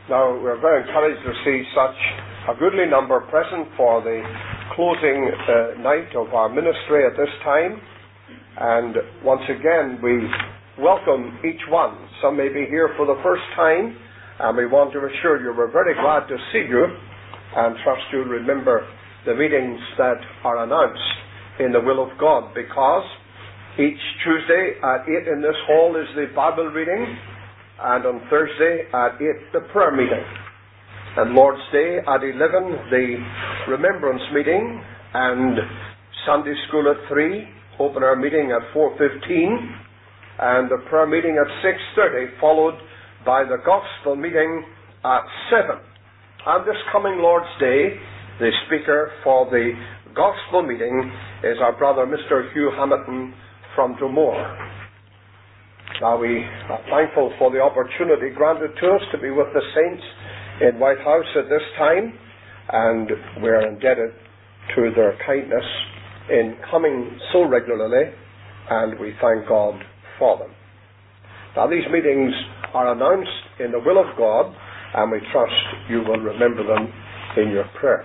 Now, we're very encouraged to see such a goodly number present for the closing night of our ministry at this time. And once again, we welcome each one. Some may be here for the first time, and we want to assure you we're very glad to see you, and trust you'll remember the meetings that are announced in the will of God, because each Tuesday at 8 in this hall is the Bible reading, and on Thursday at 8 the prayer meeting, and Lord's Day at 11 the remembrance meeting, and Sunday school at 3, open our meeting at 4:15, and the prayer meeting at 6:30, followed by the gospel meeting at 7. And this coming Lord's Day, the speaker for the gospel meeting is our brother Mr. Hugh Hamilton from Dromore. Now, we are thankful for the opportunity granted to us to be with the saints in White House at this time, and we're indebted to their kindness in coming so regularly, and we thank God for them. Now, these meetings are announced in the will of God, and we trust you will remember them in your prayers.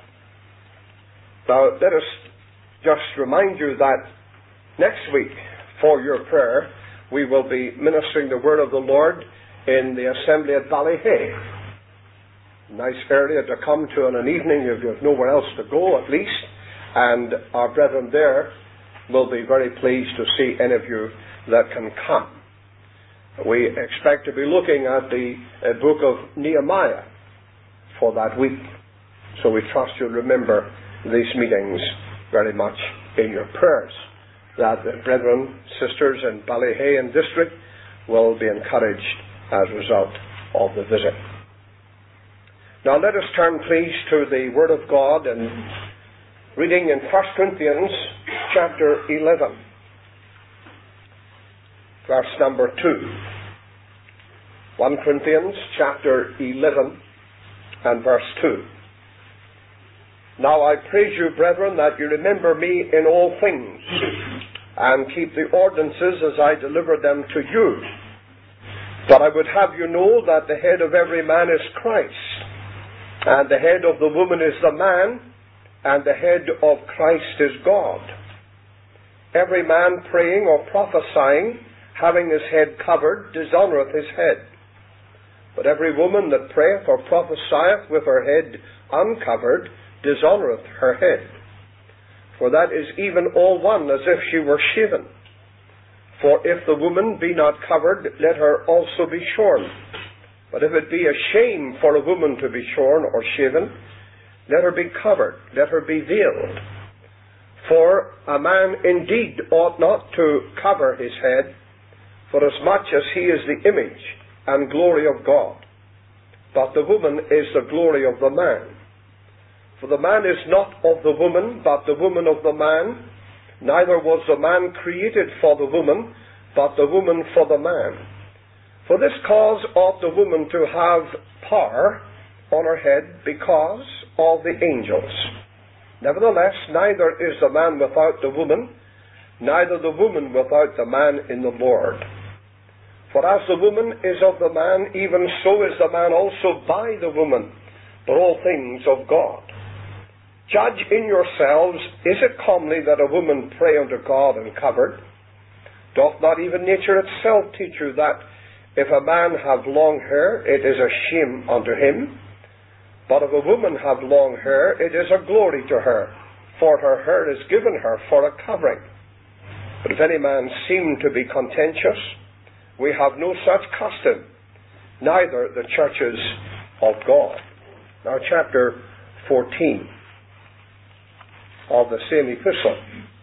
Now, let us just remind you that next week, for your prayer, we will be ministering the word of the Lord in the assembly at Ballyhay. Nice area to come to in an evening if you have nowhere else to go, at least. And our brethren there will be very pleased to see any of you that can come. We expect to be looking at the book of Nehemiah for that week. So we trust you'll remember these meetings very much in your prayers, that the brethren, sisters in Ballyhay and district will be encouraged as a result of the visit. Now let us turn, please, to the Word of God and reading in 1 Corinthians chapter 11, verse number 2. 1 Corinthians chapter 11 and verse 2. Now I praise you, brethren, that you remember me in all things, and keep the ordinances as I delivered them to you. But I would have you know that the head of every man is Christ, and the head of the woman is the man, and the head of Christ is God. Every man praying or prophesying, having his head covered, dishonoureth his head. But every woman that prayeth or prophesieth with her head uncovered, dishonoureth her head. For that is even all one, as if she were shaven. For if the woman be not covered, let her also be shorn. But if it be a shame for a woman to be shorn or shaven, let her be covered, let her be veiled. For a man indeed ought not to cover his head, for as much as he is the image and glory of God. But the woman is the glory of the man. For the man is not of the woman, but the woman of the man. Neither was the man created for the woman, but the woman for the man. For this cause ought the woman to have power on her head, because of the angels. Nevertheless, neither is the man without the woman, neither the woman without the man in the Lord. For as the woman is of the man, even so is the man also by the woman, but all things of God. Judge in yourselves, is it comely that a woman pray unto God uncovered? Doth not even nature itself teach you that if a man have long hair, it is a shame unto him? But if a woman have long hair, it is a glory to her, for her hair is given her for a covering. But if any man seem to be contentious, we have no such custom, neither the churches of God. Now chapter 14 of the same epistle.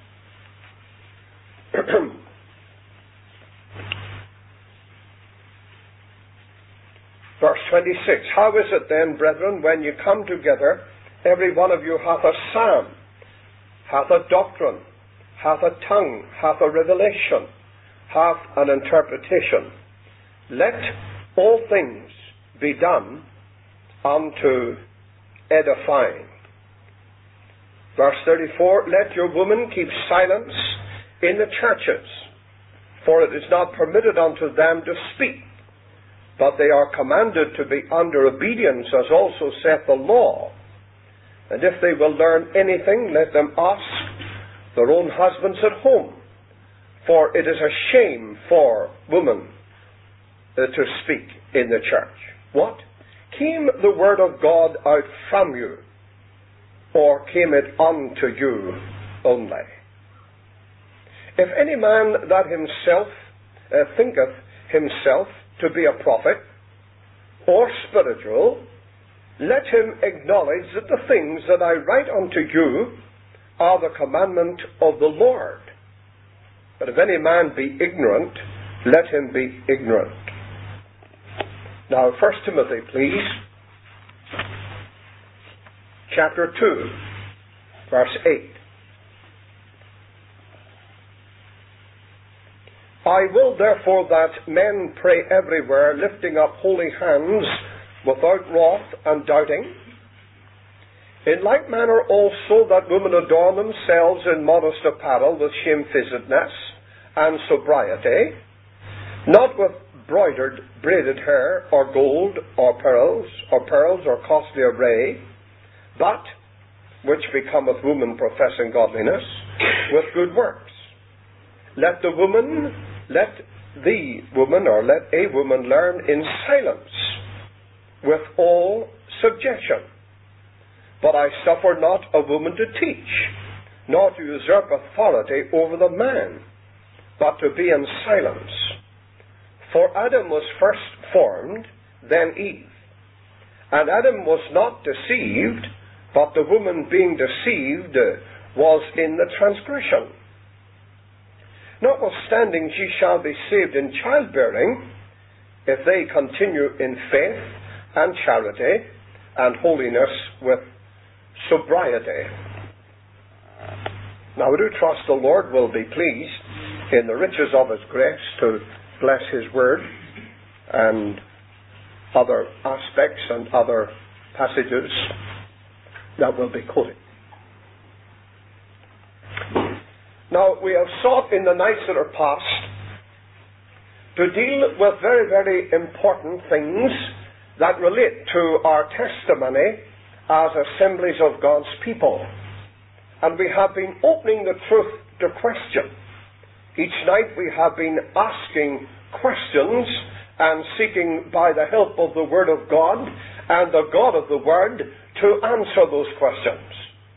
Verse 26. How is it then, brethren, when you come together, every one of you hath a psalm, hath a doctrine, hath a tongue, hath a revelation, hath an interpretation? Let all things be done unto edifying. Verse 34, let your women keep silence in the churches, for it is not permitted unto them to speak, but they are commanded to be under obedience, as also saith the law. And if they will learn anything, let them ask their own husbands at home, for it is a shame for women to speak in the church. What? Came the word of God out from you, or came it unto you only? If any man that himself thinketh himself to be a prophet, or spiritual, let him acknowledge that the things that I write unto you are the commandment of the Lord. But if any man be ignorant, let him be ignorant. Now, 1 Timothy, please. Chapter 2, verse 8. I will therefore that men pray everywhere, lifting up holy hands, without wrath and doubting. In like manner also that women adorn themselves in modest apparel, with shamefacedness and sobriety, not with broidered, braided hair, or gold, or pearls, or costly array, but, which becometh woman professing godliness, with good works. Let a woman learn in silence, with all subjection. But I suffer not a woman to teach, nor to usurp authority over the man, but to be in silence. For Adam was first formed, then Eve. And Adam was not deceived, but the woman being deceived was in the transgression. Notwithstanding, she shall be saved in childbearing, if they continue in faith and charity and holiness with sobriety. Now we do trust the Lord will be pleased in the riches of His grace to bless His word and other aspects and other passages that will be quoted. Now, we have sought in the nights that are past to deal with very, very important things that relate to our testimony as assemblies of God's people. And we have been opening the truth to question. Each night we have been asking questions and seeking by the help of the Word of God and the God of the Word to answer those questions.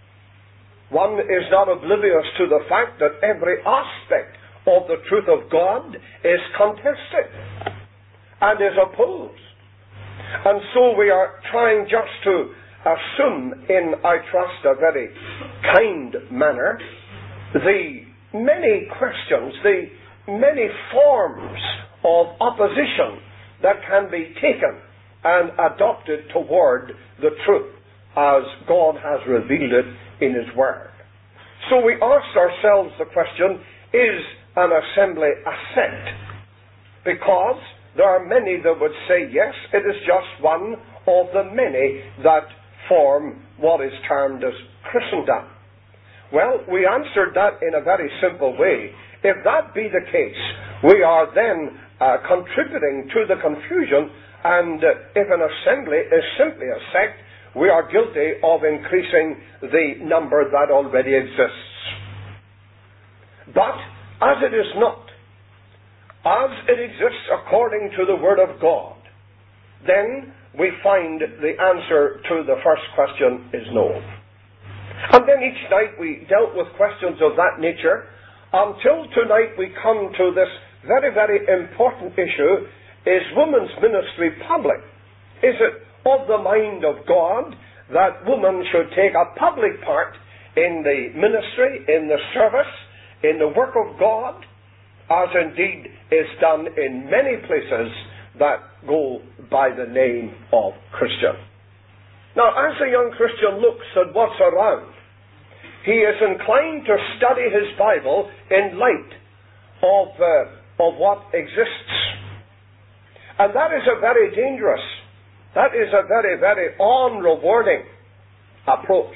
One is not oblivious to the fact that every aspect of the truth of God is contested and is opposed. And so we are trying just to assume in, I trust, a very kind manner, the many questions, the many forms of opposition that can be taken and adopted toward the truth as God has revealed it in His Word. So we asked ourselves the question, is an assembly a sect? Because there are many that would say, yes, it is just one of the many that form what is termed as Christendom. Well, we answered that in a very simple way. If that be the case, we are then contributing to the confusion, and if an assembly is simply a sect, we are guilty of increasing the number that already exists. But, as it is not, as it exists according to the Word of God, then we find the answer to the first question is no. And then each night we dealt with questions of that nature, until tonight we come to this very, very important issue: is women's ministry public? Is it of the mind of God that women should take a public part in the ministry, in the service, in the work of God, as indeed is done in many places that go by the name of Christian? Now, as a young Christian looks at what's around, he is inclined to study his Bible in light of what exists. And that is a very dangerous, that is a very, very unrewarding approach.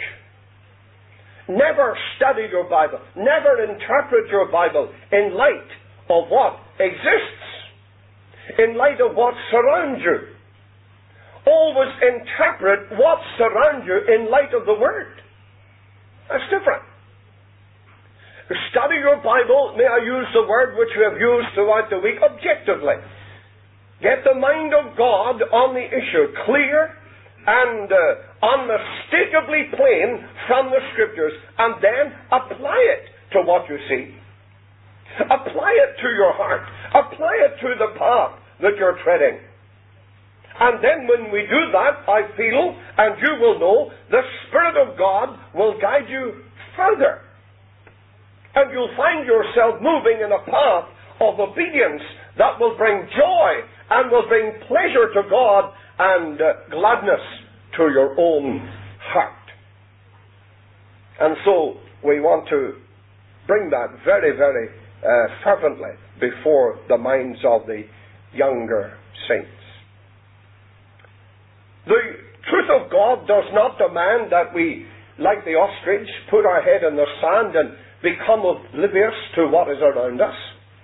Never study your Bible, never interpret your Bible in light of what exists. in light of what surrounds you. Always interpret what surrounds you in light of the Word. That's different. Study your Bible, may I use the word which you have used throughout the week, objectively. Get the mind of God on the issue clear and unmistakably plain from the Scriptures, and then apply it to what you see. Apply it to your heart. Apply it to the path that you're treading. And then when we do that, I feel, and you will know, the Spirit of God will guide you further. And you'll find yourself moving in a path of obedience that will bring joy and will bring pleasure to God and gladness to your own heart. And so we want to bring that very, very fervently before the minds of the younger saints. The truth of God does not demand that we, like the ostrich, put our head in the sand and become oblivious to what is around us.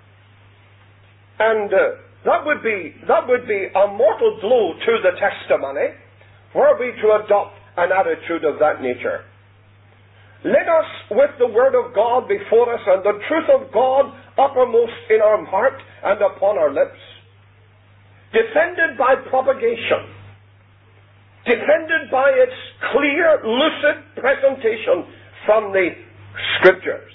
And that would be a mortal blow to the testimony were we to adopt an attitude of that nature. Let us, with the Word of God before us and the truth of God uppermost in our heart and upon our lips, defended by propagation, defended by its clear, lucid presentation from the Scriptures,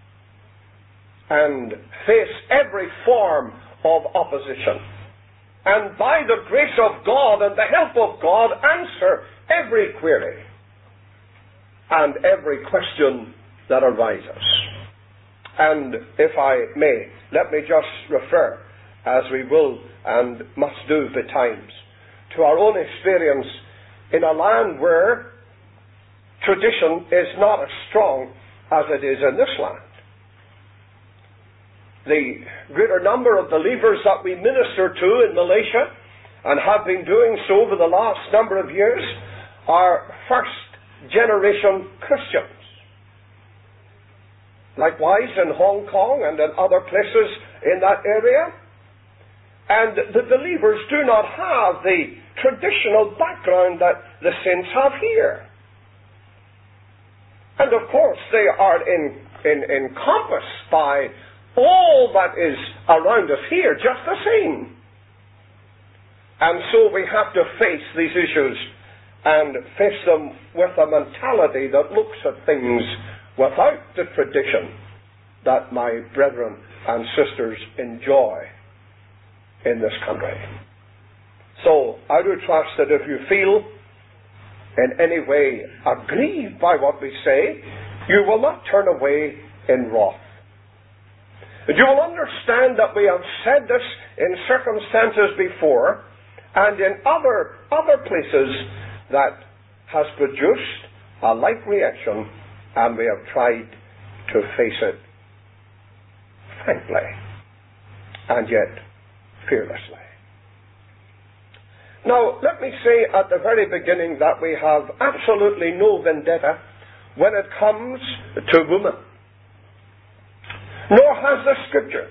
and face every form of opposition, and by the grace of God and the help of God answer every query and every question that arises. And if I may, let me just refer, as we will and must do betimes, to our own experience in a land where tradition is not as strong as it is in this land. The greater number of believers that we minister to in Malaysia, and have been doing so over the last number of years, are first-generation Christians. Likewise in Hong Kong and in other places in that area. And the believers do not have the traditional background that the saints have here. And of course they are encompassed by all that is around us here, just the same. And so we have to face these issues and face them with a mentality that looks at things without the tradition that my brethren and sisters enjoy in this country. So I do trust that if you feel in any way aggrieved by what we say, you will not turn away in wrath. You will understand that we have said this in circumstances before and in other places that has produced a like reaction, and we have tried to face it frankly and yet fearlessly. Now, let me say at the very beginning that we have absolutely no vendetta when it comes to women. Nor has the Scriptures.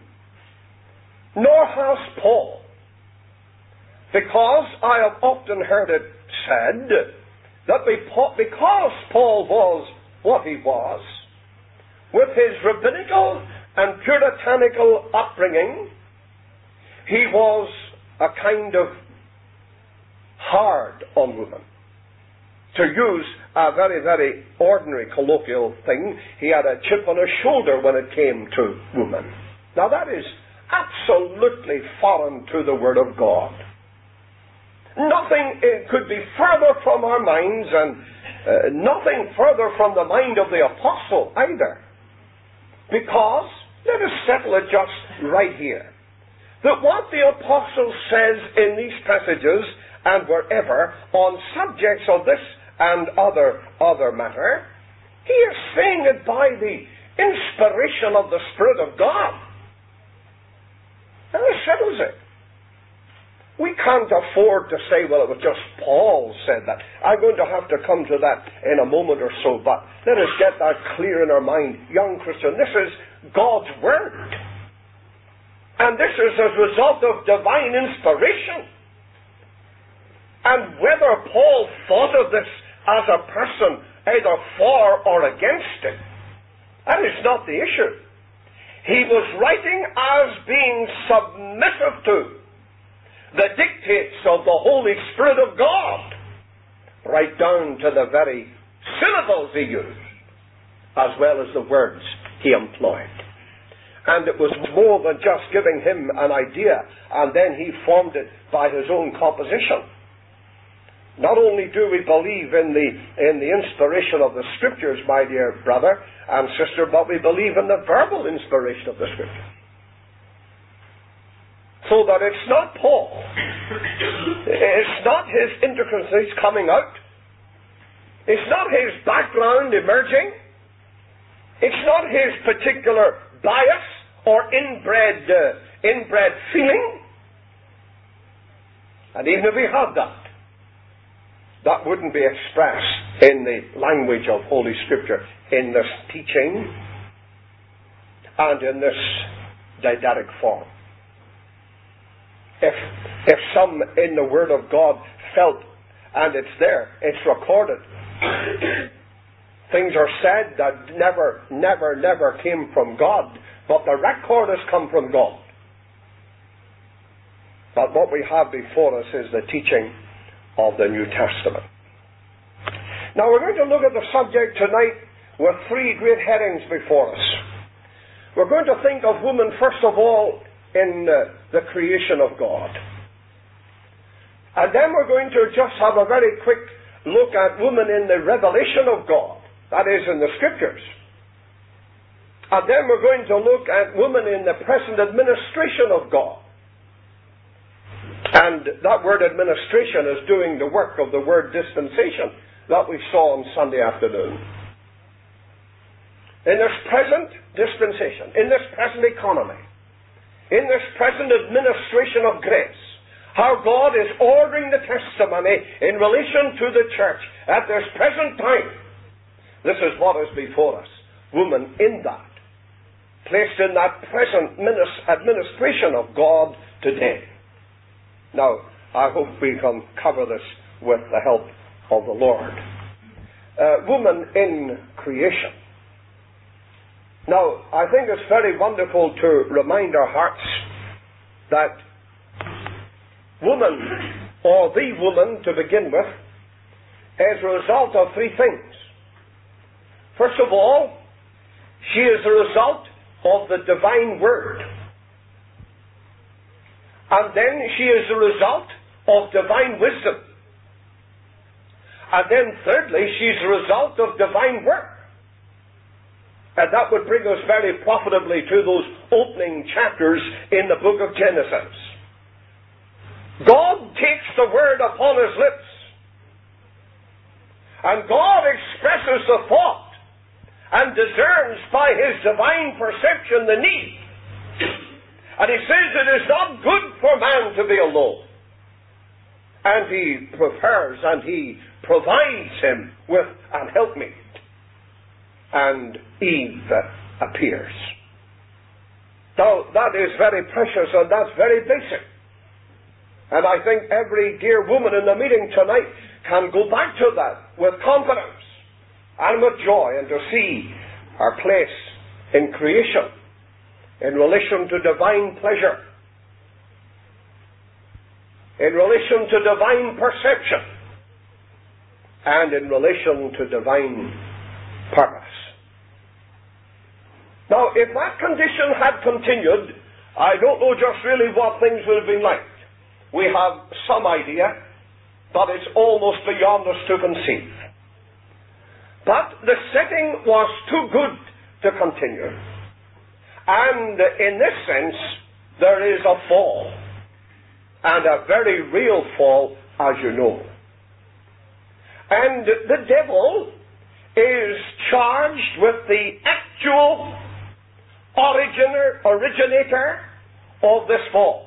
Nor has Paul. Because I have often heard it said that because Paul was what he was, with his rabbinical and puritanical upbringing, he was a kind of hard on women. To use a very, very ordinary colloquial thing, he had a chip on his shoulder when it came to women. Now that is absolutely foreign to the Word of God. Nothing could be further from our minds, and nothing further from the mind of the apostle either. Because, let us settle it just right here, that what the apostle says in these passages and wherever on subjects of this and other matter, he is saying it by the inspiration of the Spirit of God. And it settles it. We can't afford to say, well, it was just Paul said that. I'm going to have to come to that in a moment or so, but let us get that clear in our mind. Young Christian, this is God's Word. And this is as a result of divine inspiration. And whether Paul thought of this as a person either for or against it, that is not the issue. He was writing as being submissive to the dictates of the Holy Spirit of God, right down to the very syllables he used, as well as the words he employed. And it was more than just giving him an idea, and then he formed it by his own composition. Not only do we believe in the inspiration of the Scriptures, my dear brother and sister, but we believe in the verbal inspiration of the Scripture. So that it's not Paul. It's not his intricacies coming out. It's not his background emerging. It's not his particular bias or inbred feeling. And even if he had that wouldn't be expressed in the language of Holy Scripture, in this teaching and in this didactic form. If some in the Word of God felt, and it's there, it's recorded, things are said that never came from God, but the record has come from God. But what we have before us is the teaching of the New Testament. Now we're going to look at the subject tonight with three great headings before us. We're going to think of woman first of all in the creation of God. And then we're going to just have a very quick look at woman in the revelation of God, that is, in the Scriptures. And then we're going to look at woman in the present administration of God. And that word administration is doing the work of the word dispensation that we saw on Sunday afternoon. In this present dispensation, in this present economy, in this present administration of grace, how God is ordering the testimony in relation to the church at this present time. This is what is before us. Woman in that, placed in that present administration of God today. Now, I hope we can cover this with the help of the Lord. Woman in creation. Now, I think it's very wonderful to remind our hearts that woman, or the woman to begin with, is a result of three things. First of all, she is a result of the divine word. And then she is a result of divine wisdom. And then thirdly, she's a result of divine work. And that would bring us very profitably to those opening chapters in the book of Genesis. God takes the word upon his lips. And God expresses the thought and discerns by his divine perception the need. And he says it is not good for man to be alone. And he prefers and he provides him with an helpmeet. And Eve appears. Now, that is very precious and that's very basic. And I think every dear woman in the meeting tonight can go back to that with confidence and with joy and to see our place in creation in relation to divine pleasure, in relation to divine perception, and in relation to divine purpose. Now, if that condition had continued, I don't know just really what things would have been like. We have some idea, but it's almost beyond us to conceive. But the setting was too good to continue. And in this sense, there is a fall. And a very real fall, as you know. And the devil is charged with the actual originator of this fall.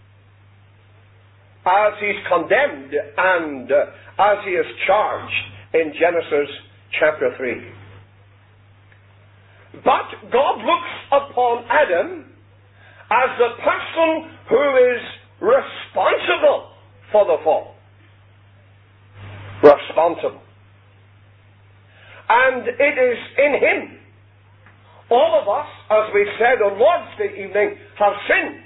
As he's condemned and as he is charged in Genesis chapter 3. But God looks upon Adam as the person who is responsible for the fall. Responsible. And it is in him. All of us, as we said on Lord's Day evening, have sinned.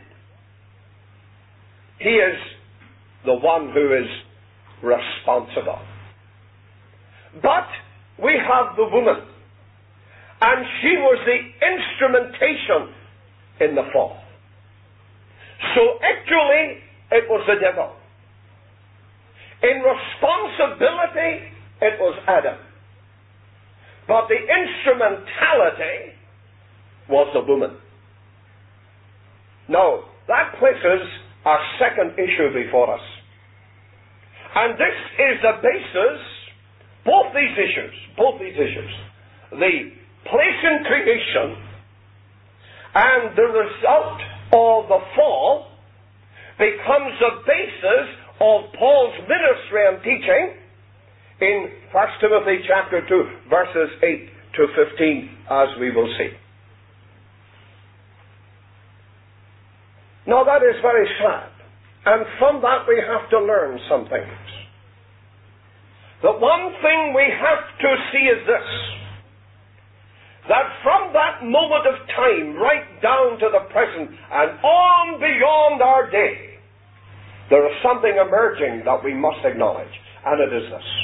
He is the one who is responsible. But we have the woman, and she was the instrumentation in the fall. So actually, it was the devil. In responsibility, it was Adam. But the instrumentality was the woman. Now, that places our second issue before us. And this is the basis, both these issues, the place in creation and the result of the fall becomes the basis of Paul's ministry and teaching in 1 Timothy chapter 2, verses 8 to 15, as we will see. Now that is very sad, and from that we have to learn some things. The one thing we have to see is this, that from that moment of time, right down to the present, and on beyond our day, there is something emerging that we must acknowledge, and it is this.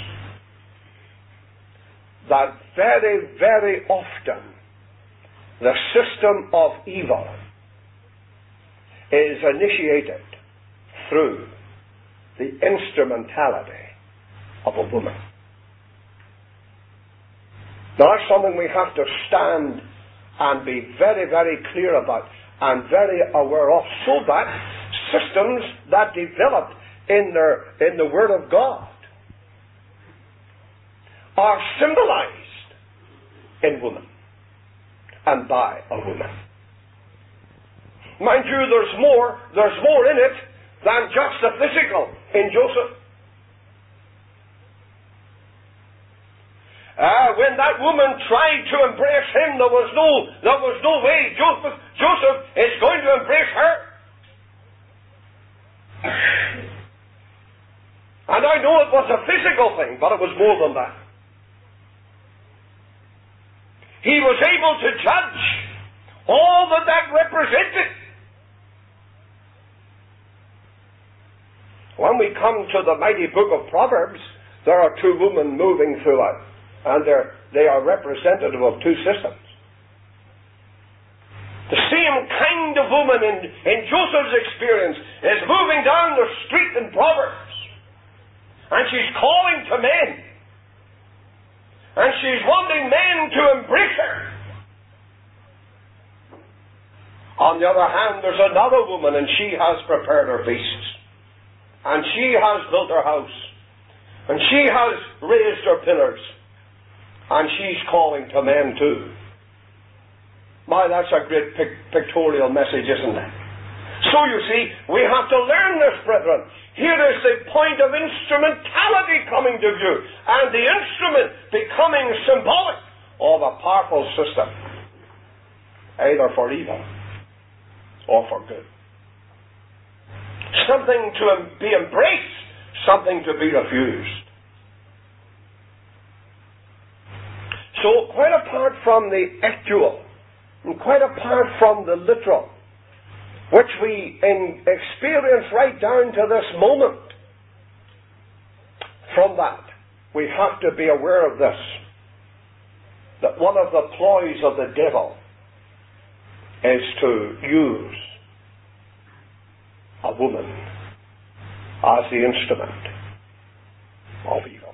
That very, very often, the system of evil is initiated through the instrumentality of a woman. Now that's something we have to stand and be very, very clear about and very aware of, so that systems that develop in the Word of God are symbolized in woman and by a woman. Mind you, there's more in it than just the physical in Joseph. When that woman tried to embrace him, there was no way Joseph is going to embrace her. And I know it was a physical thing, but it was more than that. He was able to judge all that represented. When we come to the mighty book of Proverbs, there are two women moving through it, and they are representative of two systems. The same kind of woman in Joseph's experience is moving down the street in Proverbs, and she's calling to men, and she's wanting men to embrace her. On the other hand, there's another woman, and she has prepared her feasts. And she has built her house. And she has raised her pillars. And she's calling to men too. My, that's a great pictorial message, isn't it? So you see, we have to learn this, brethren. Here is the point of instrumentality coming to view. And the instrument becoming symbolic of a powerful system. Either for evil or for good. Something to be embraced, something to be refused. So, quite apart from the actual, and quite apart from the literal, which we experience right down to this moment, from that, we have to be aware of this, that one of the ploys of the devil is to use a woman as the instrument of evil.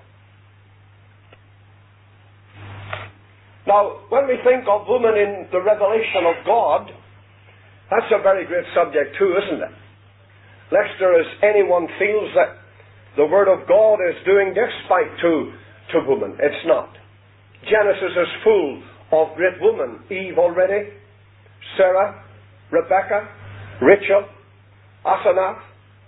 Now, when we think of woman in the revelation of God, that's a very great subject too, isn't it? Lest there is anyone feels that the Word of God is doing despite to woman. It's not. Genesis is full of great women. Eve already, Sarah, Rebecca, Rachel, Asenath.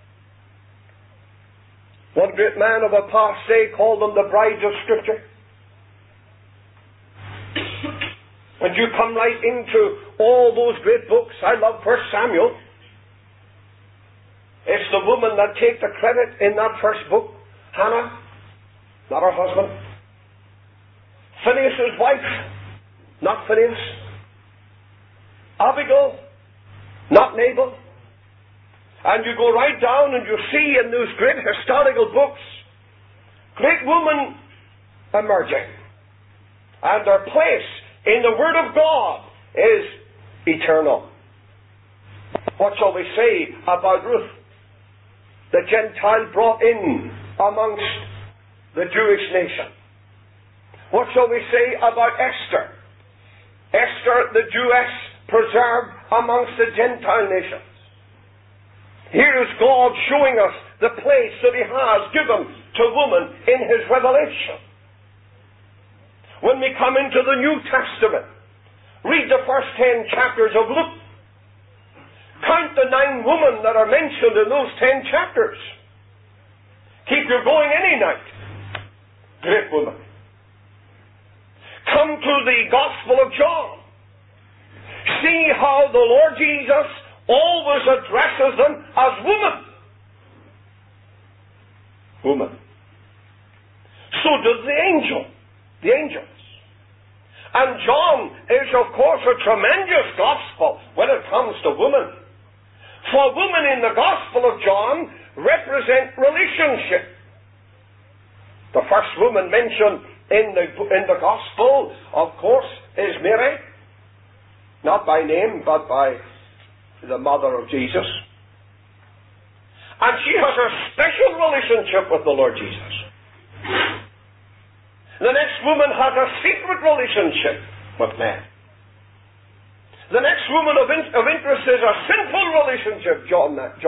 One great man of a past day called them the brides of Scripture. And you come right into all those great books. I love 1 Samuel. It's the woman that takes the credit in that first book. Hannah, not her husband. Phinehas' wife, not Phinehas. Abigail, not Nabal. And you go right down and you see in those great historical books, great women emerging. And their place in the Word of God is eternal. What shall we say about Ruth, the Gentile brought in amongst the Jewish nation? What shall we say about Esther? Esther, the Jewess, preserved amongst the Gentile nations. Here is God showing us the place that He has given to woman in His revelation. When we come into the New Testament, read the first 10 chapters of Luke. Count the 9 women that are mentioned in those 10 chapters. Keep your going any night. Great woman. Come to the Gospel of John. See how the Lord Jesus always addresses them as woman. Woman. So does the angels. And John is, of course, a tremendous gospel when it comes to woman. For women in the Gospel of John represent relationship. The first woman mentioned in the Gospel, of course, is Mary. Not by name, but by the mother of Jesus. And she has a special relationship with the Lord Jesus. The next woman has a secret relationship with man. The next woman of interest is a sinful relationship, John 8.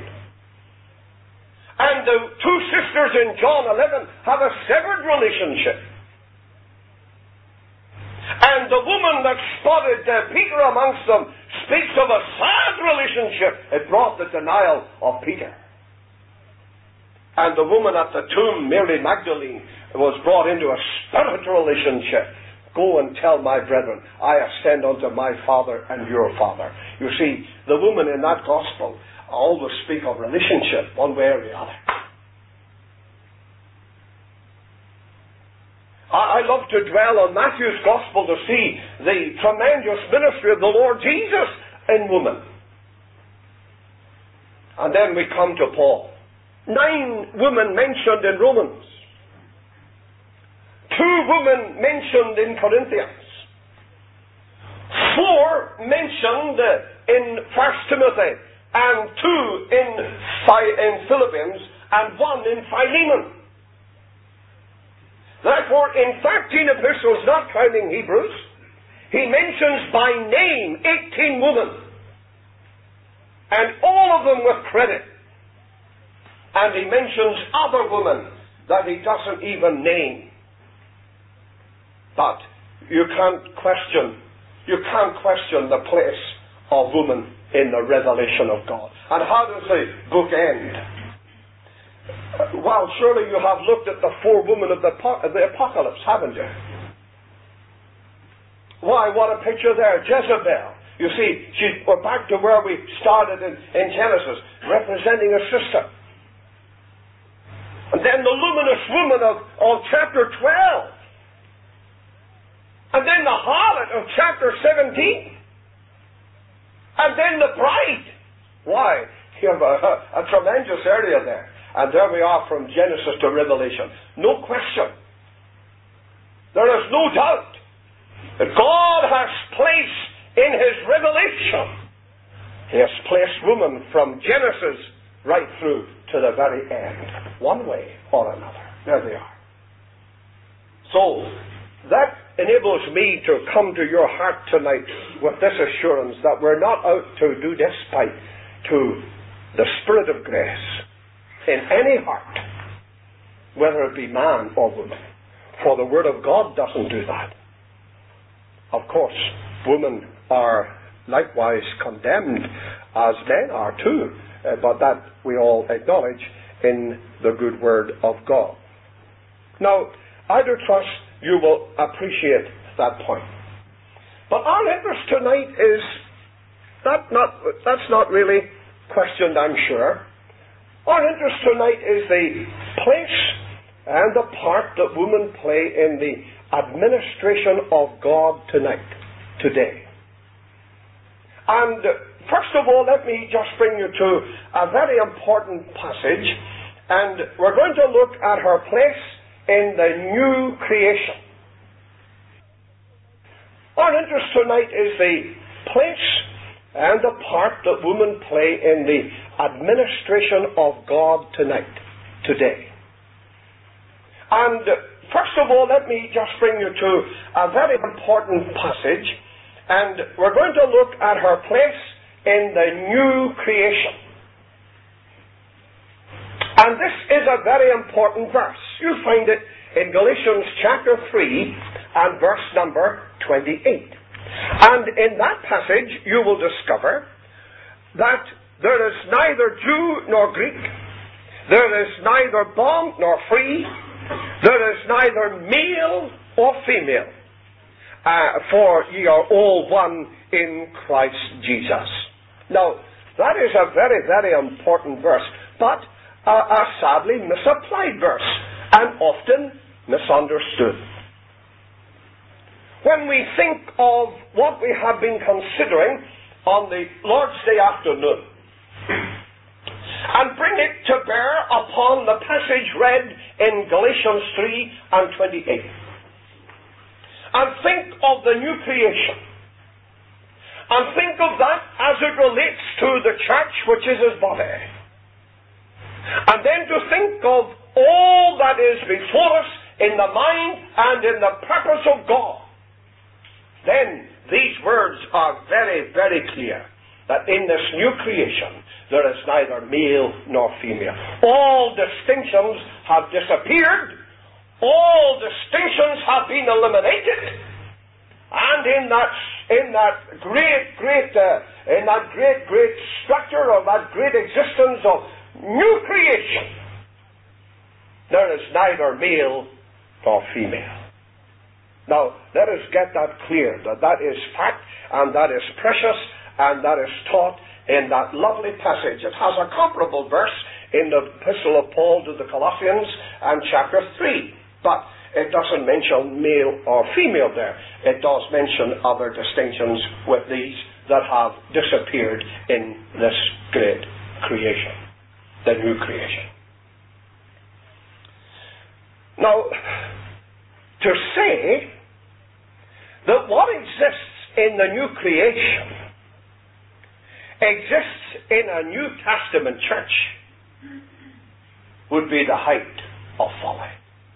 And the 2 sisters in John 11 have a severed relationship. And the woman that spotted Peter amongst them speaks of a sad relationship. It brought the denial of Peter. And the woman at the tomb, Mary Magdalene, was brought into a spiritual relationship. Go and tell my brethren, I ascend unto my Father and your Father. You see, the women in that gospel always speak of relationship, one way or the other. I love to dwell on Matthew's gospel to see the tremendous ministry of the Lord Jesus in woman. And then we come to Paul. 9 women mentioned in Romans. 2 women mentioned in Corinthians. 4 mentioned in 1 Timothy. And 2 in Philippians. And 1 in Philemon. Therefore, in 13 epistles, not counting Hebrews, he mentions by name 18 women. And all of them with credit. And he mentions other women that he doesn't even name. But you can't question the place of woman in the revelation of God. And how does the book end? Well, surely you have looked at the 4 women of the Apocalypse, haven't you? Why, what a picture there. Jezebel. You see, we're back to where we started in Genesis, representing a sister. And then the luminous woman of chapter 12. And then the harlot of chapter 17. And then the bride. Why? You have a tremendous area there. And there we are from Genesis to Revelation. No question. There is no doubt that God has placed in His revelation, He has placed woman from Genesis right through to the very end. One way or another. There they are. So, that enables me to come to your heart tonight with this assurance that we're not out to do despite to the Spirit of grace in any heart, whether it be man or woman. For the Word of God doesn't do that. Of course, women are likewise condemned as men are too, but that we all acknowledge in the good Word of God. Now, I do trust you will appreciate that point. But our interest tonight is that's not really questioned, I'm sure. Our interest tonight is the place and the part that women play in the administration of God today. And first of all, let me just bring you to a very important passage, and we're going to look at her place in the new creation. Our interest tonight is the place and the part that women play in the administration of God today. And first of all, let me just bring you to a very important passage, and we're going to look at her place in the new creation. And this is a very important verse. You'll find it in Galatians chapter 3 and verse number 28. And in that passage, you will discover that there is neither Jew nor Greek, there is neither bond nor free, there is neither male or female, for ye are all one in Christ Jesus. Now, that is a very, very important verse, but a sadly misapplied verse, and often misunderstood. When we think of what we have been considering on the Lord's Day afternoon, and bring it to bear upon the passage read in Galatians 3 and 28, and think of the new creation, and think of that as it relates to the church, which is his body, and then to think of all that is before us in the mind and in the purpose of God, then these words are very, very clear, that in this new creation there is neither male nor female. All distinctions have disappeared, all distinctions have been eliminated, and in that great structure of that great existence of new creation, there is neither male nor female. Now, let us get that clear, that is fact, and that is precious, and that is taught in that lovely passage. It has a comparable verse in the Epistle of Paul to the Colossians and chapter 3. But it doesn't mention male or female there. It does mention other distinctions with these that have disappeared in this great creation, the new creation. Now, to say that what exists in the new creation exists in a New Testament church would be the height of folly.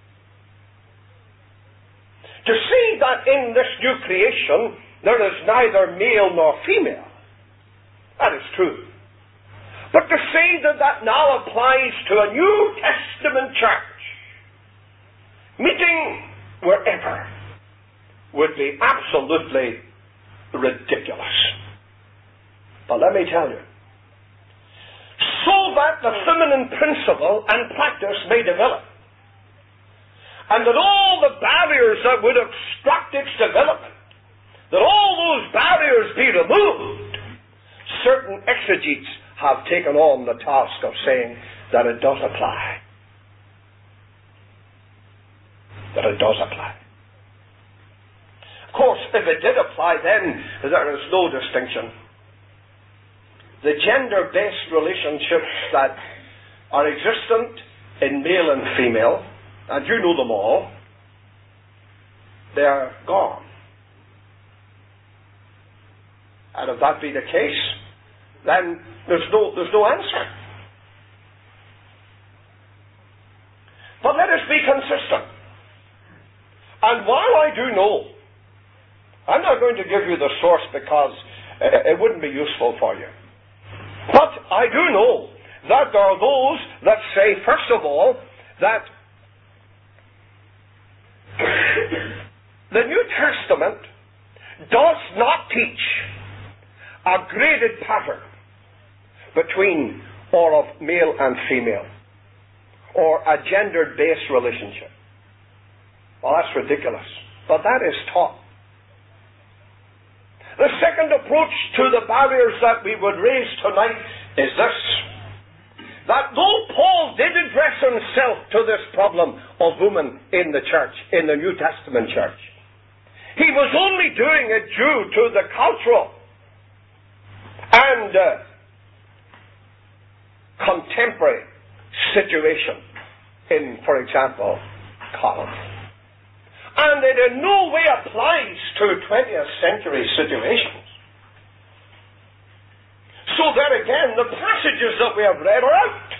To say that in this new creation there is neither male nor female, that is true. But to say that that now applies to a New Testament church, meeting wherever, would be absolutely ridiculous. But let me tell you, so that the feminine principle and practice may develop, and that all the barriers that would obstruct its development, that all those barriers be removed, certain exegetes have taken on the task of saying that it does apply. That it does apply. Of course, if it did apply, then there is no distinction. The gender-based relationships that are existent in male and female, and you know them all, they are gone. And if that be the case, then there's no answer. But let us be consistent. And while I do know, I'm not going to give you the source because it wouldn't be useful for you. But I do know that there are those that say, first of all, that the New Testament does not teach a graded pattern between or of male and female, or a gender-based relationship. Well, that's ridiculous. But that is taught. The second approach to the barriers that we would raise tonight is this: that though Paul did address himself to this problem of women in the church, in the New Testament church, he was only doing it due to the cultural and contemporary situation in, for example, Corinth. And it in no way applies to 20th century situations. So there again, the passages that we have read are out.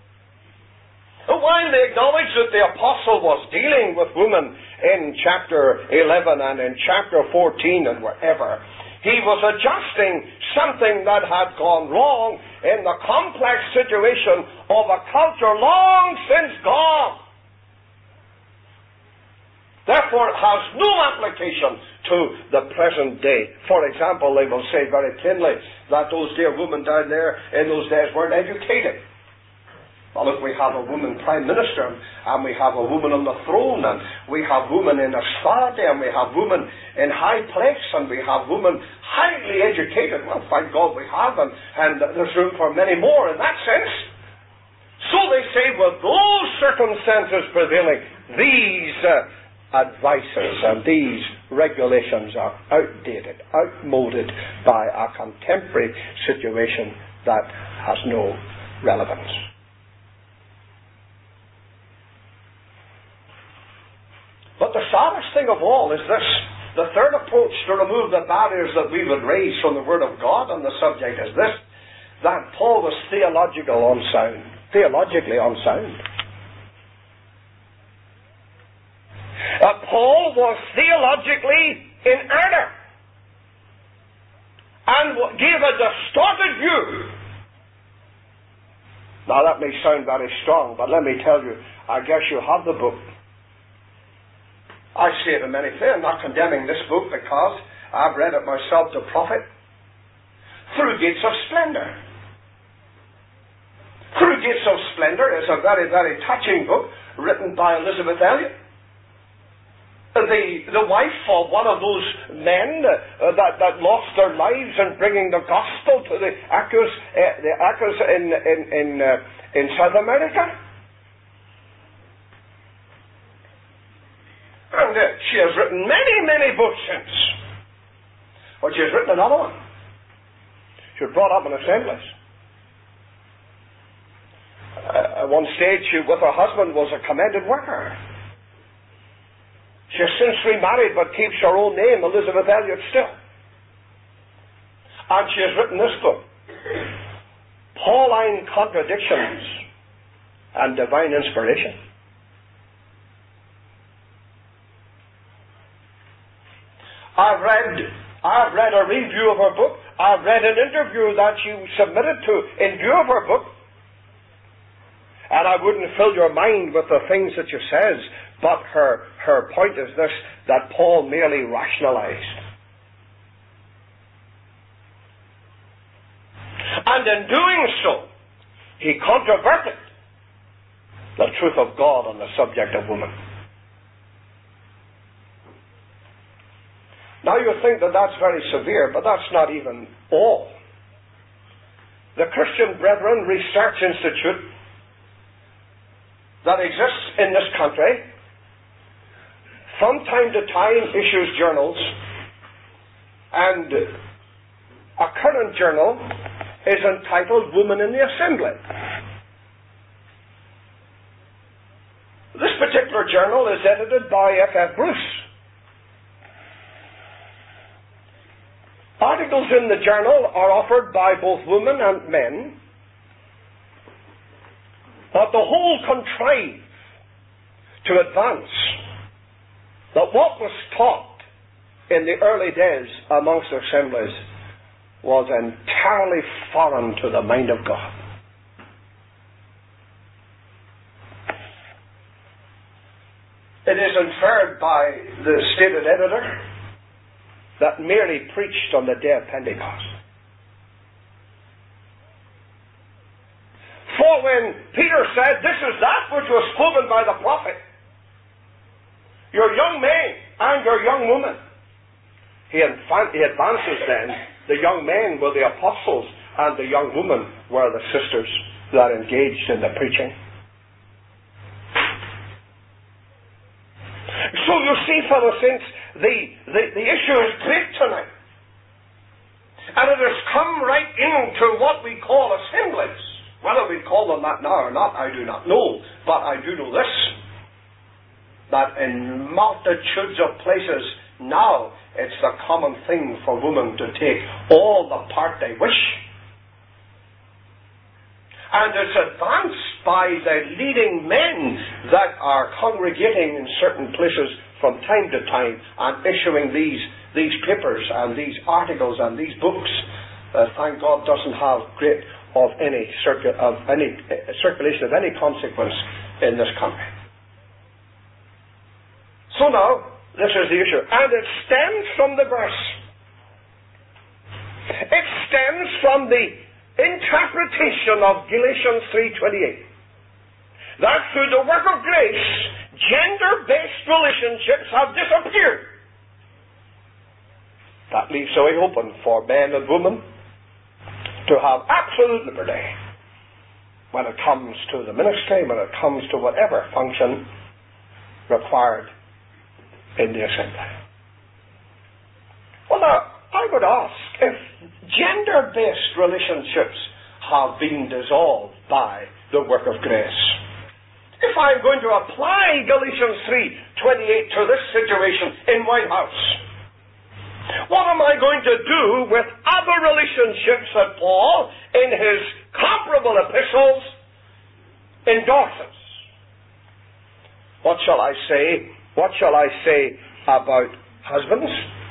While they acknowledge that the apostle was dealing with women in chapter 11 and in chapter 14 and wherever, he was adjusting something that had gone wrong in the complex situation of a culture long since gone. Therefore, it has no application to the present day. For example, they will say very plainly that those dear women down there in those days weren't educated. Well, look, we have a woman prime minister, and we have a woman on the throne, and we have women in authority, and we have women in high place, and we have women highly educated. Well, thank God we have, and there's room for many more in that sense. So they say, with those circumstances prevailing, these advices and these regulations are outdated, outmoded by a contemporary situation that has no relevance. But the saddest thing of all is this: the third approach to remove the barriers that we would raise from the Word of God on the subject is this: that Paul was theologically unsound. Paul was theologically in error and gave a distorted view. Now that may sound very strong, but let me tell you, I guess you have the book. I say it in many things. I'm not condemning this book because I've read it myself to profit. Through Gates of Splendor. Through Gates of Splendor is a very, very touching book written by Elisabeth Elliot. The wife of one of those men that lost their lives in bringing the gospel to the Acus in South America. And she has written many, many books since. But she has written another one. She was brought up in assemblies. At one stage, she, with her husband, was a commended worker. She has since remarried, but keeps her own name, Elisabeth Elliot, still. And she has written this book, Pauline Contradictions and Divine Inspiration. I've read a review of her book. I've read an interview that she submitted to in view of her book. And I wouldn't fill your mind with the things that she says, but her point is this, that Paul merely rationalized. And in doing so, he controverted the truth of God on the subject of woman. Now you think that that's very severe, but that's not even all. The Christian Brethren Research Institute that exists in this country, from time to time issues journals, and a current journal is entitled Women in the Assembly. This particular journal is edited by F.F. Bruce. Articles in the journal are offered by both women and men, but the whole contrive to advance that what was taught in the early days amongst assemblies was entirely foreign to the mind of God. It is inferred by the stated editor that merely preached on the day of Pentecost. For when Peter said, "This is that which was spoken by the prophet, your young men and your young women," he advances then, the young men were the apostles, and the young women were the sisters that engaged in the preaching. So you see, fellow saints, the issue is great tonight. And it has come right into what we call assemblies. Whether we call them that now or not, I do not know. But I do know this, that in multitudes of places now, it's the common thing for women to take all the part they wish. And it's advanced by the leading men that are congregating in certain places from time to time and issuing these papers and these articles and these books. Thank God, doesn't have great of any circulation of any consequence in this country. So now, this is the issue, and it stems from the verse. It stems from the interpretation of Galatians 3:28, that through the work of grace, gender-based relationships have disappeared. That leaves the way open for men and women to have absolute liberty when it comes to the ministry, when it comes to whatever function required in the assembly. Well, now, I would ask, if gender-based relationships have been dissolved by the work of grace, if I'm going to apply Galatians 3:28 to this situation in White House, what am I going to do with other relationships that Paul, in his comparable epistles, endorses? What shall I say? What shall I say about husbands?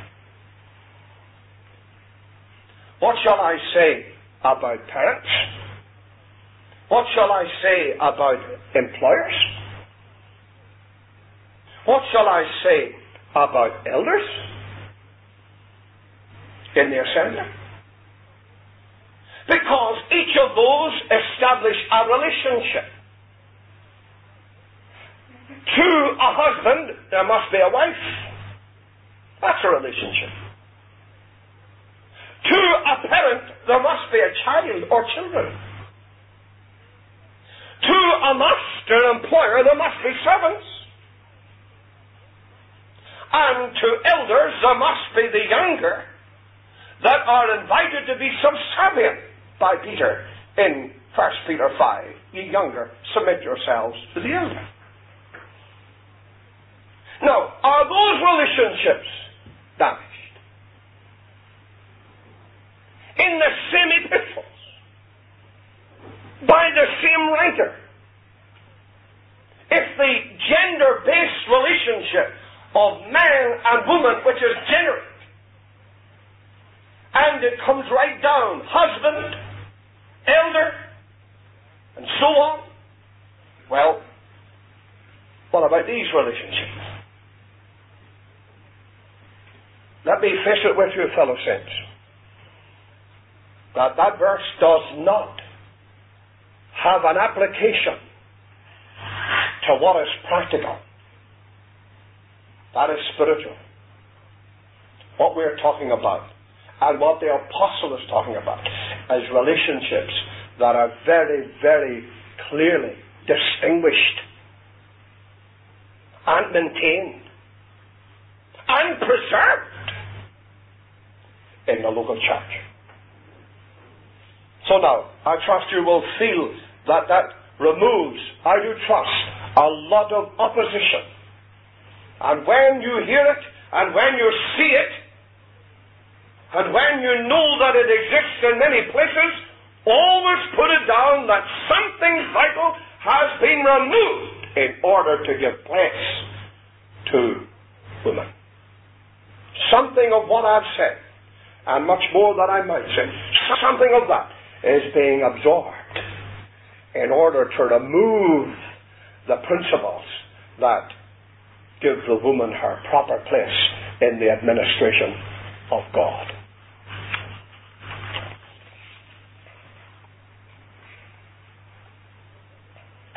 What shall I say about parents? What shall I say about employers? What shall I say about elders in the assembly? Because each of those establish a relationship. To a husband, there must be a wife. That's a relationship. To a parent, there must be a child or children. To a master employer, there must be servants. And to elders, there must be the younger that are invited to be subservient by Peter in 1 Peter 5. Ye younger, submit yourselves to the elder. Now, are those relationships damaged? In the same epistles, by the same writer, if the gender-based relationship of man and woman, which is generic, and it comes right down, husband, elder, and so on, well, what about these relationships? Let me face it with you, fellow saints, that verse does not have an application to what is practical. That is spiritual. What we're talking about, and what the apostle is talking about, is relationships that are very, very clearly distinguished and maintained and preserved in the local church. So now, I trust you will feel that removes, I do trust, a lot of opposition. And when you hear it, and when you see it, and when you know that it exists in many places, always put it down that something vital has been removed in order to give place to women. Something of what I've said, and much more that I might say, something of that is being absorbed in order to remove the principles that give the woman her proper place in the administration of God.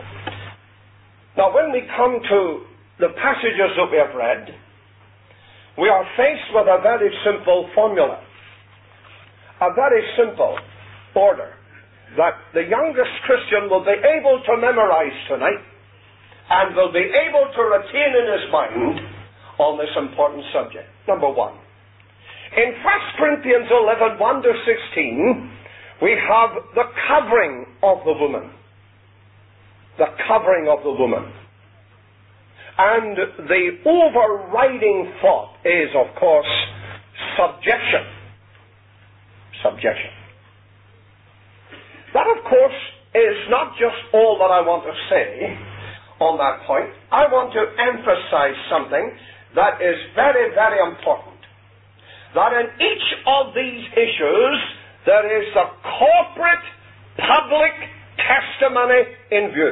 Now, when we come to the passages that we have read, we are faced with a very simple formula, a very simple order that the youngest Christian will be able to memorize tonight and will be able to retain in his mind on this important subject. Number one, in 1 Corinthians 11, 1 to 16, we have the covering of the woman. The covering of the woman. And the overriding thought is, of course, subjection. Subjection. That, of course, is not just all that I want to say on that point. I want to emphasize something that is very, very important. That in each of these issues, there is the corporate, public testimony in view.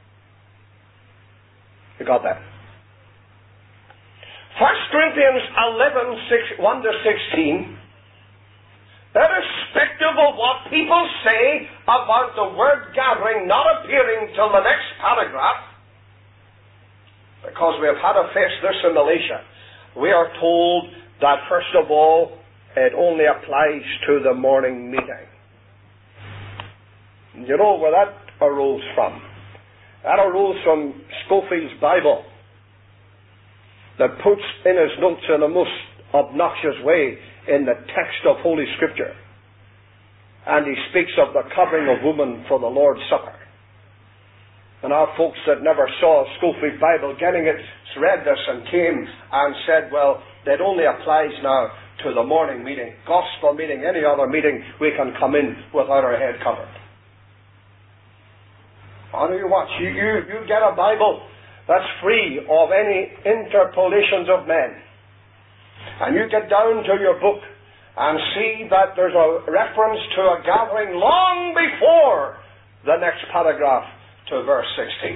You got that? 1 Corinthians 11, 1 to 16, irrespective of what people say about the word gathering not appearing till the next paragraph, because we have had to face this in Malaysia, we are told that first of all, it only applies to the morning meeting. You know where that arose from? That arose from Scofield's Bible, that puts in his notes in the most obnoxious way in the text of Holy Scripture. And he speaks of the covering of women for the Lord's Supper. And our folks that never saw Scofield's Bible getting it, read this and came and said, well, it only applies now to the morning meeting. Gospel meeting, any other meeting, we can come in without our head covered. How do you watch? You get a Bible that's free of any interpolations of men. And you get down to your book and see that there's a reference to a gathering long before the next paragraph to verse 16.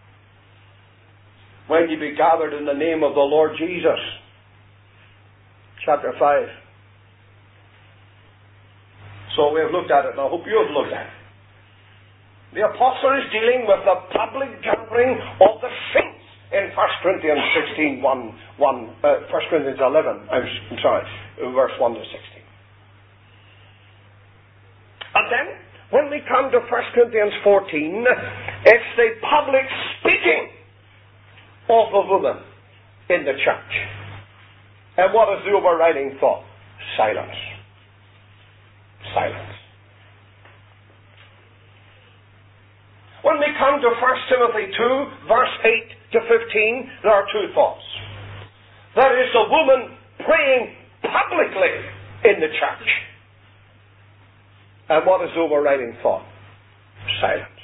When ye be gathered in the name of the Lord Jesus. Chapter 5. So we have looked at it, and I hope you have looked at it. The apostle is dealing with the public gathering of the saints in 1 Corinthians 11, verse 1 to 16. And then, when we come to 1 Corinthians 14, it's the public speaking of the woman in the church. And what is the overriding thought? Silence. Silence. When we come to 1 Timothy 2, verse 8 to 15, there are two thoughts. There is the woman praying publicly in the church. And what is the overriding thought? Silence.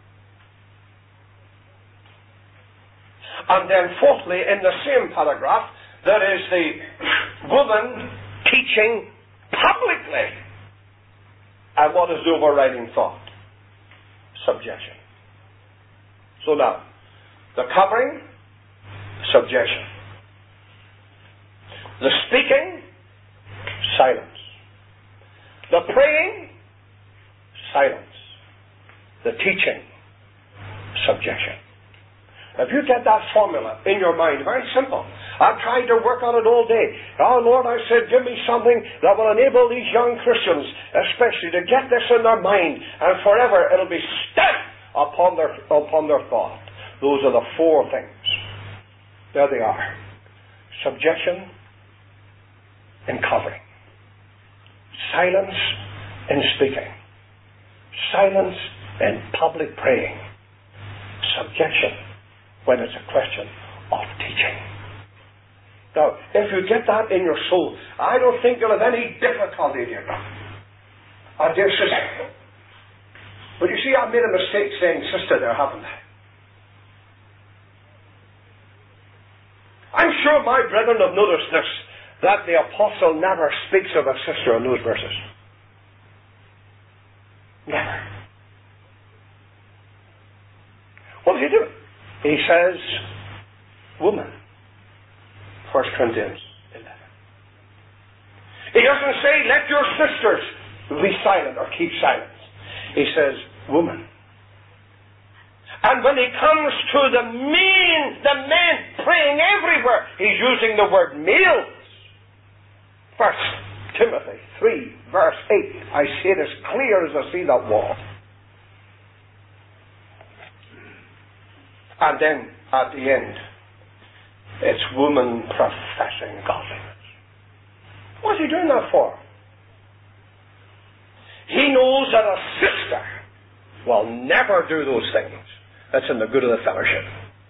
And then fourthly, in the same paragraph, there is the woman teaching publicly. And what is the overriding thought? Subjection. So now, the covering, subjection. The speaking, silence. The praying, silence. The teaching, subjection. If you get that formula in your mind, very simple. I've tried to work on it all day. Oh Lord, I said, give me something that will enable these young Christians, especially, to get this in their mind, and forever it'll be stamped upon their thought. Those are the four things. There they are. Subjection in covering. Silence in speaking. Silence in public praying. Subjection when it's a question of teaching. Now, if you get that in your soul, I don't think you'll have any difficulty, dear brother. Or dear sister. But you see, I've made a mistake saying sister there, haven't I? I'm sure my brethren have noticed this, that the apostle never speaks of a sister in those verses. Never. What does he do? He says, woman. 1 Corinthians 11. He doesn't say, let your sisters be silent or keep silence. He says, woman. And when he comes to the men praying everywhere, he's using the word males. 1 Timothy 3, verse 8. I see it as clear as I see that wall. And then, at the end, it's woman professing godliness. What's he doing that for? He knows that a sister will never do those things. That's in the good of the fellowship.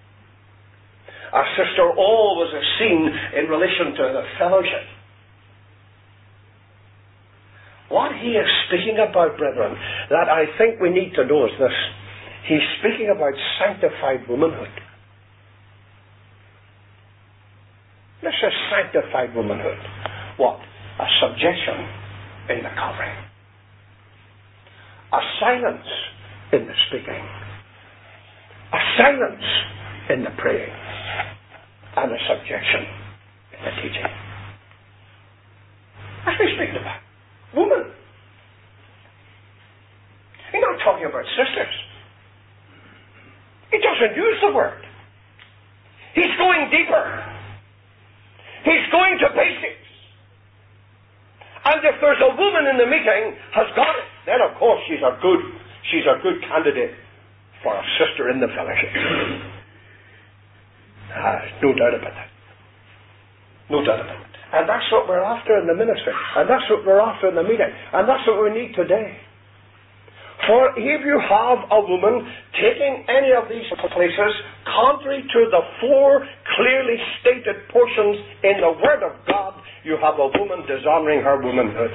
A sister always is seen in relation to the fellowship. What he is speaking about, brethren, that I think we need to know is this. He's speaking about sanctified womanhood. This is sanctified womanhood. What? A subjection in the covering. A silence in the speaking. A silence in the praying. And a subjection in the teaching. That's what he's speaking about. Woman. He's not talking about sisters. He doesn't use the word. He's going deeper. He's going to basics. And if there's a woman in the meeting has got it, then of course she's a good candidate for a sister in the fellowship. No doubt about that. No doubt about it. And that's what we're after in the ministry. And that's what we're after in the meeting. And that's what we need today. For if you have a woman taking any of these places contrary to the four clearly stated portions in the Word of God, you have a woman dishonoring her womanhood.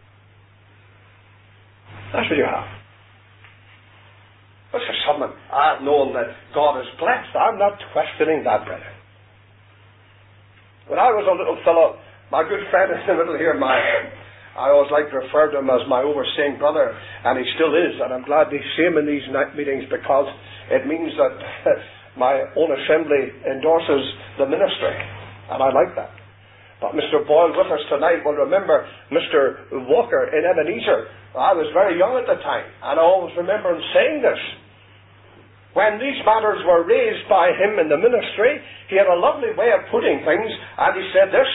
That's what you have. This is something I've known that God has blessed. I'm not questioning that, brother. When I was a little fellow, my good friend in the middle here, I always like to refer to him as my overseeing brother, and he still is, and I'm glad to see him in these night meetings because it means that my own assembly endorses the ministry, and I like that. But Mr. Boyle with us tonight will remember Mr. Walker in Ebenezer. I was very young at the time, and I always remember him saying this. When these matters were raised by him in the ministry, he had a lovely way of putting things, and he said this: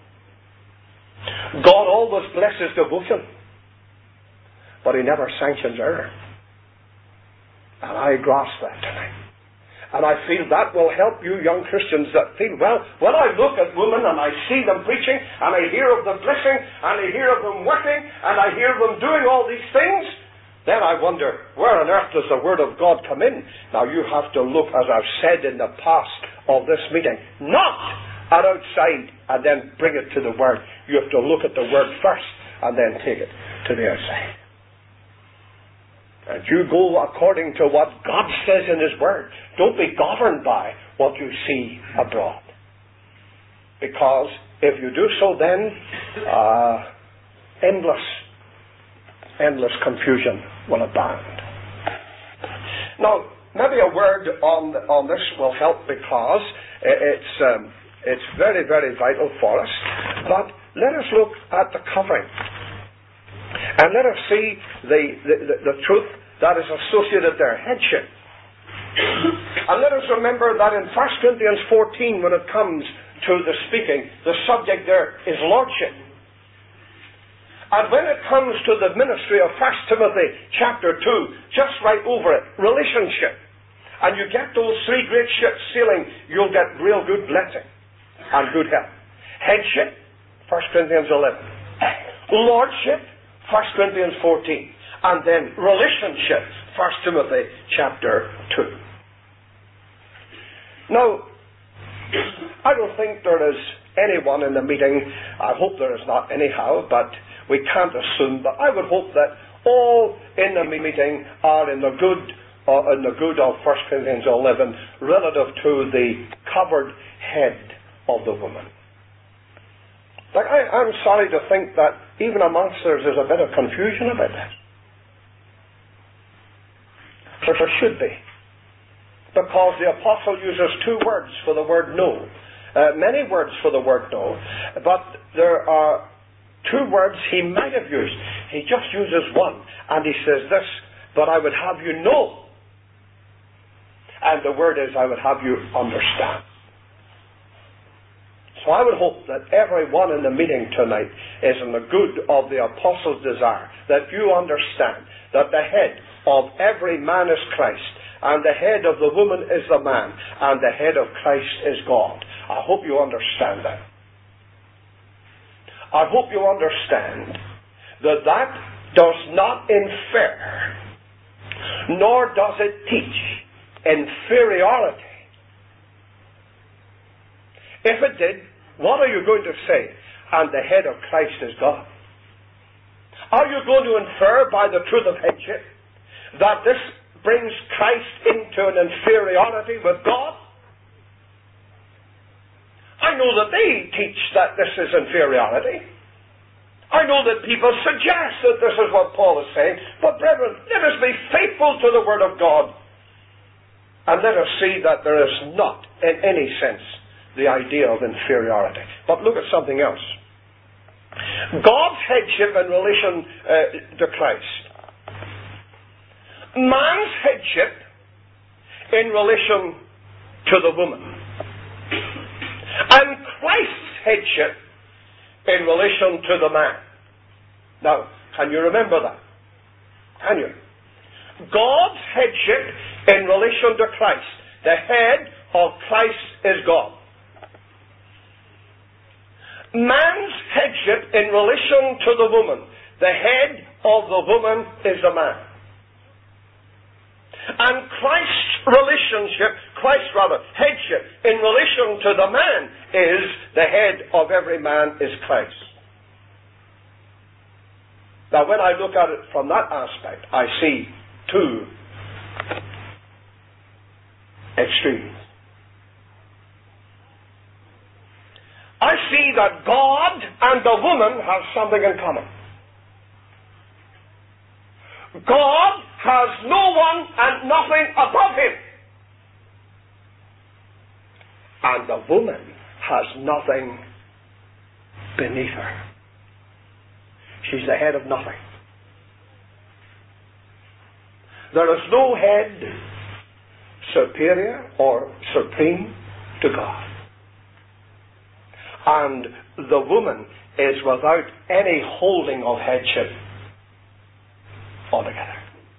God always blesses devotion, but He never sanctions error. And I grasp that tonight. And I feel that will help you young Christians that feel, well, when I look at women and I see them preaching, and I hear of the blessing, and I hear of them working, and I hear them doing all these things, then I wonder, where on earth does the Word of God come in? Now you have to look, as I've said in the past of this meeting, not at outside and then bring it to the Word. You have to look at the Word first and then take it to the outside. And you go according to what God says in His Word. Don't be governed by what you see abroad. Because if you do so, then endless confusion will abound. Now, maybe a word on this will help because it's very, very vital for us. But let us look at the covering. And let us see the truth that is associated there, headship. And let us remember that in 1 Corinthians 14, when it comes to the speaking, the subject there is lordship. And when it comes to the ministry of 1 Timothy chapter 2, just right over it, relationship. And you get those three great ships sailing, you'll get real good blessing and good help. Headship, 1 Corinthians 11. Lordship, 1 Corinthians 14. And then relationship, 1 Timothy chapter 2. Now, I don't think there is anyone in the meeting, I hope there is not anyhow, but we can't assume, but I would hope that all in the meeting are in the good of 1 Corinthians 11 relative to the covered head of the woman. Like, I'm sorry to think that even amongst us there's a bit of confusion about that. But there should be. Because the apostle uses two words for the word no. Many words for the word no. But there are two words he might have used. He just uses one. And he says this: but I would have you know. And the word is, I would have you understand. So I would hope that everyone in the meeting tonight is in the good of the apostles' desire, that you understand that the head of every man is Christ, and the head of the woman is the man, and the head of Christ is God. I hope you understand that. I hope you understand that that does not infer, nor does it teach inferiority. If it did, what are you going to say? And the head of Christ is God. Are you going to infer by the truth of headship that this brings Christ into an inferiority with God? I know that they teach that this is inferiority. I know that people suggest that this is what Paul is saying. But brethren, let us be faithful to the Word of God. And let us see that there is not, in any sense, the idea of inferiority. But look at something else. God's headship in relation to Christ. Man's headship in relation to the woman. And Christ's headship in relation to the man. Now, can you remember that? Can you? God's headship in relation to Christ. The head of Christ is God. Man's headship in relation to the woman. The head of the woman is the man. And headship in relation to the man is the head of every man is Christ. Now when I look at it from that aspect, I see two extremes. I see that God and the woman have something in common. God has no one and nothing above him. And the woman has nothing beneath her. She's the head of nothing. There is no head superior or supreme to God. And the woman is without any holding of headship altogether.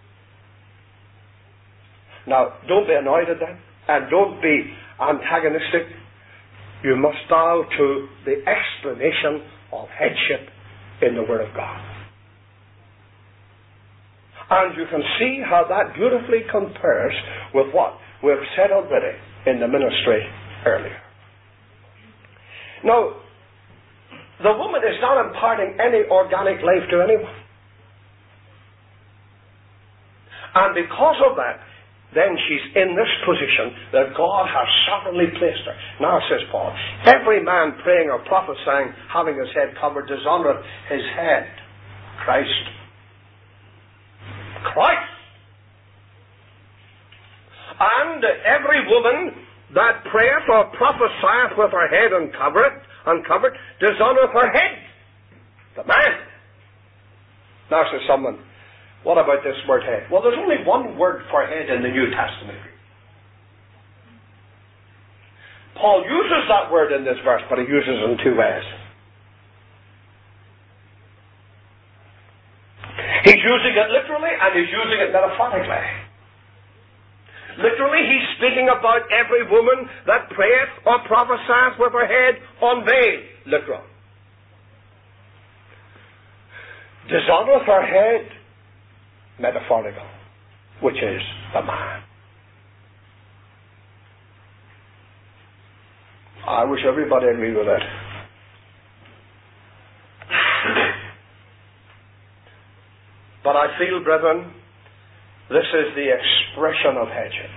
Now, don't be annoyed at that, and don't be antagonistic. You must bow to the explanation of headship in the Word of God. And you can see how that beautifully compares with what we've said already in the ministry earlier. Now, the woman is not imparting any organic life to anyone. And because of that, then she's in this position that God has sovereignly placed her. Now, says Paul, every man praying or prophesying, having his head covered, dishonoureth his head. Christ. And every woman that prayeth or prophesieth with her head uncovered, dishonoureth her head. The man. Now, says someone, what about this word head? Well, there's only one word for head in the New Testament. Paul uses that word in this verse, but he uses it in two ways. He's using it literally and he's using it metaphorically. Literally, he's speaking about every woman that prayeth or prophesieth with her head unveiled. Literal. Dishonoureth her head. Metaphorical, which is the man. I wish everybody agreed with that. But I feel, brethren, this is the expression of headship.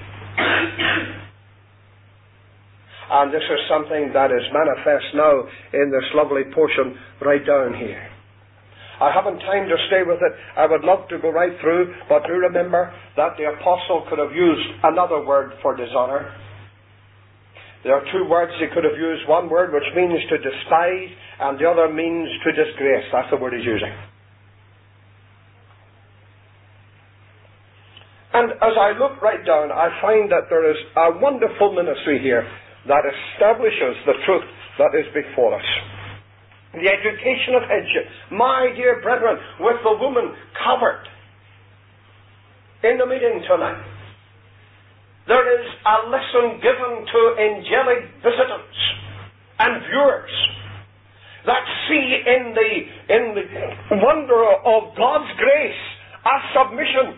And this is something that is manifest now in this lovely portion right down here. I haven't time to stay with it. I would love to go right through, but do remember that the apostle could have used another word for dishonour. There are two words he could have used. One word which means to despise, and the other means to disgrace. That's the word he's using. And as I look right down, I find that there is a wonderful ministry here that establishes the truth that is before us. The education of headship. My dear brethren, with the woman covered in the meeting tonight, there is a lesson given to angelic visitants and viewers that see in the wonder of God's grace a submission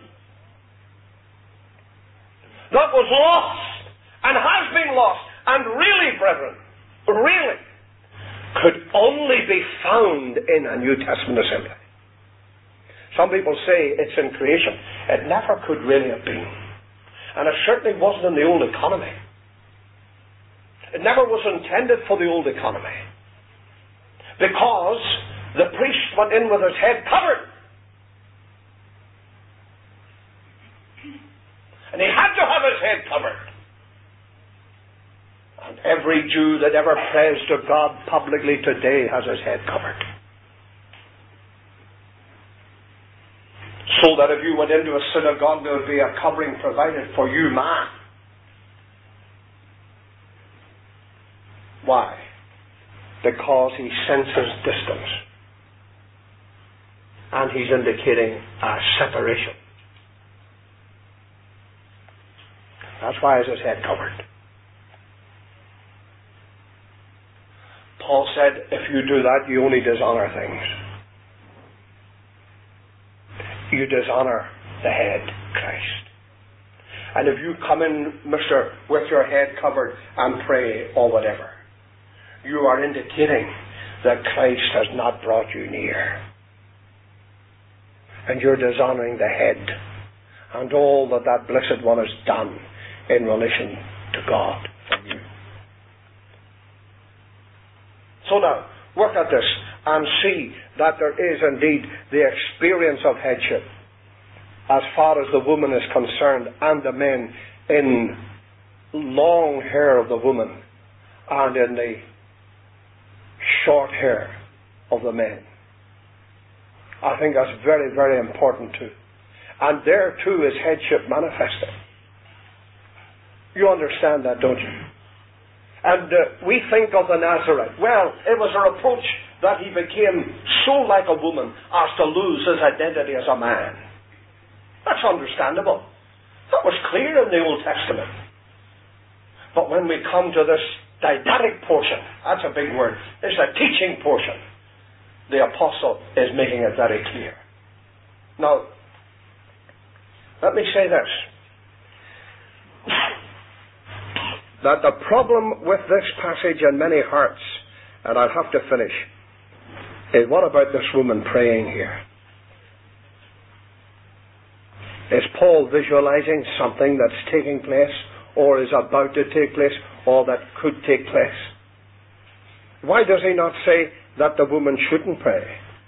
that was lost and has been lost, and really, brethren, really could only be found in a New Testament assembly. Some people say it's in creation. It never could really have been. And it certainly wasn't in the old economy. It never was intended for the old economy. Because the priest went in with his head covered. And he had to have his head covered. And every Jew that ever prays to God publicly today has his head covered. So that if you went into a synagogue, there would be a covering provided for you, man. Why? Because he senses distance. And he's indicating a separation. That's why he has his head covered. Paul said, if you do that, you only dishonor things. You dishonor the head, Christ. And if you come in, mister, with your head covered and pray or whatever, you are indicating that Christ has not brought you near. And you're dishonoring the head and all that that blessed one has done in relation to God for you. So now, work at this and see that there is indeed the experience of headship as far as the woman is concerned, and the men in long hair of the woman and in the short hair of the men. I think that's very, very important too. And there too is headship manifested. You understand that, don't you? And we think of the Nazarite. Well, it was a reproach that he became so like a woman as to lose his identity as a man. That's understandable. That was clear in the Old Testament. But when we come to this didactic portion, that's a big word, it's a teaching portion, the apostle is making it very clear. Now, let me say this. That the problem with this passage in many hearts, and I'll have to finish, is what about this woman praying here? Is Paul visualizing something that's taking place, or is about to take place, or that could take place? Why does he not say that the woman shouldn't pray?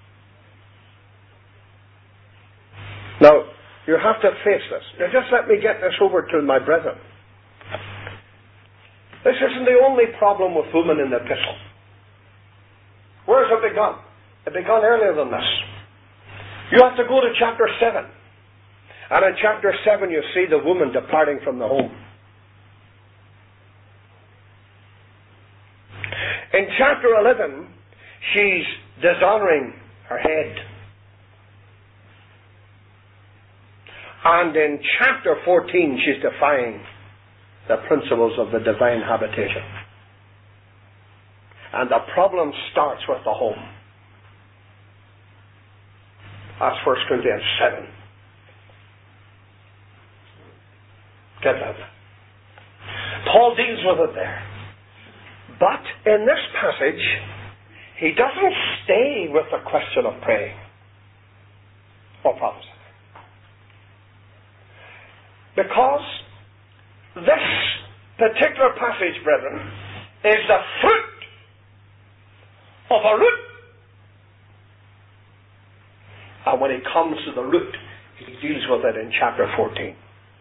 Now, you have to face this. Now, just let me get this over to my brethren. This isn't the only problem with women in the epistle. Where has it begun? It began earlier than this. You have to go to chapter 7. And in chapter 7 you see the woman departing from the home. In chapter 11, she's dishonoring her head. And in chapter 14, she's defying the principles of the divine habitation. And the problem starts with the home. That's 1 Corinthians 7. Get that. Paul deals with it there. But in this passage, he doesn't stay with the question of praying or prophecy. Because this particular passage, brethren, is the fruit of a root. And when he comes to the root, he deals with it in chapter 14.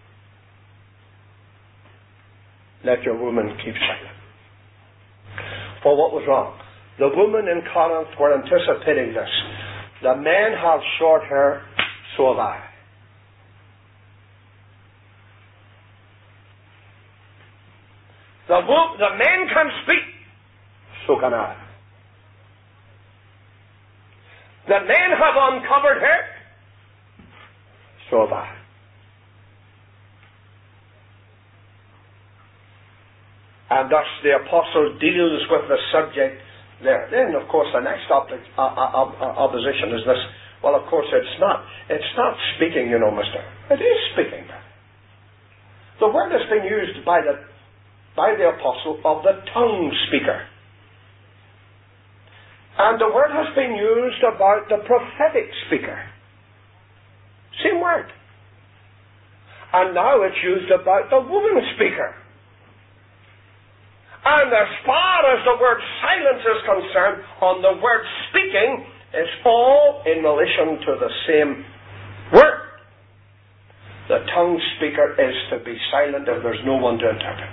Let your woman keep silent. For what was wrong? The women in Corinth were anticipating this. The men have short hair, so have I. The The men can speak, so can I. The men have uncovered her, so have I. And thus the apostle deals with the subject there. Then, of course, the next opposition is this. Well, of course, it's not speaking, mister. It is speaking. The word has been used by the apostle of the tongue speaker. And the word has been used about the prophetic speaker. Same word. And now it's used about the woman speaker. And as far as the word silence is concerned, on the word speaking, it's all in relation to the same word. The tongue speaker is to be silent if there's no one to interpret.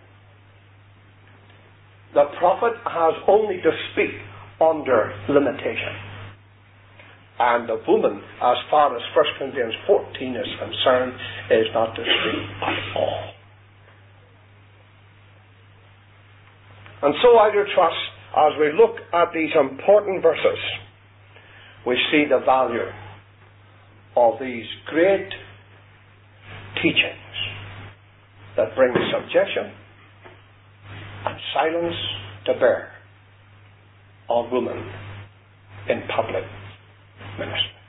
The prophet has only to speak under limitation. And the woman, as far as 1 Corinthians 14 is concerned, is not to speak at all. And so I do trust, as we look at these important verses, we see the value of these great teachings that bring subjection and silence to bear on women in public ministry.